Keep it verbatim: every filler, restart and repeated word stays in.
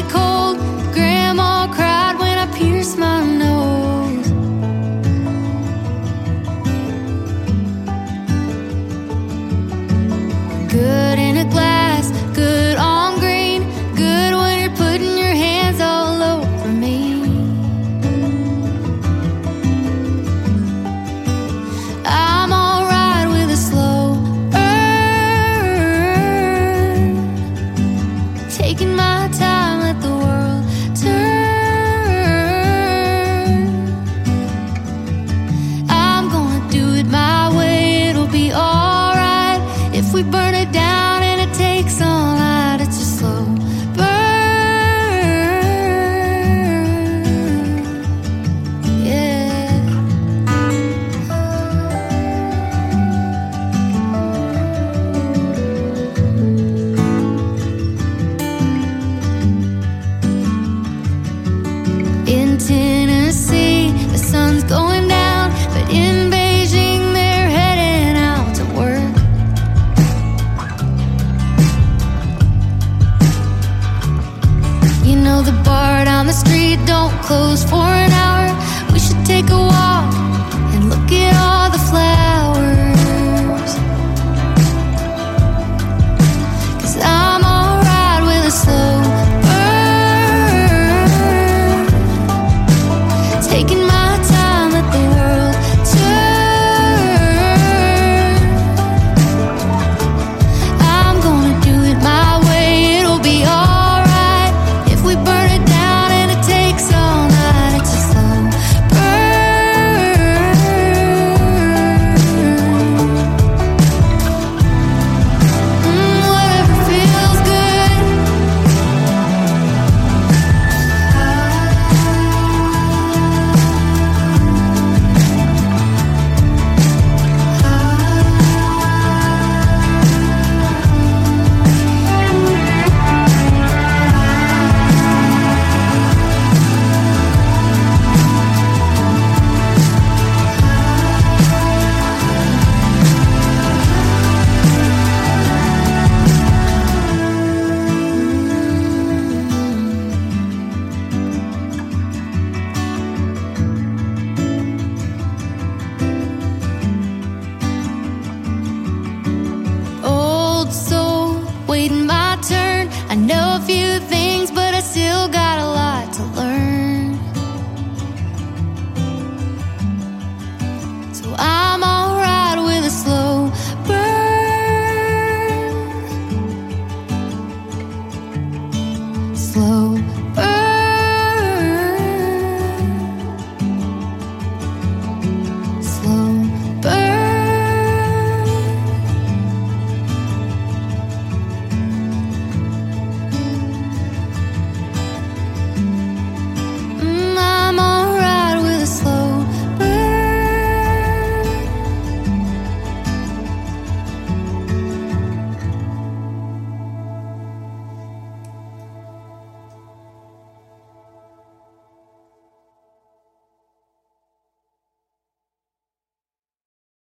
get cold. Grandma cried when I pierced my nose. Good in a glass, good on green, good when you're putting your hands all over me. I'm alright with a slow burn, taking my time, let the world turn. I'm gonna do it my way, it'll be alright. If we burn it down and it takes all night, it's a slow burn. Yeah. In Tennessee, the sun's going down, but in Beijing, they're heading out to work. You know the bar down the street don't close for an hour. We should take a walk and look at all the flowers. 'Cause I'm alright with a slow burn, taking my time, let the world turn. I'm gonna do it my way, it'll be alright. If we burn it down and it takes all night, it's a slow burn. Mm, whatever feels good. Old soul, waiting my turn. I know a few things, but I still got a lot to learn. So I'm alright with a slow burn. Slow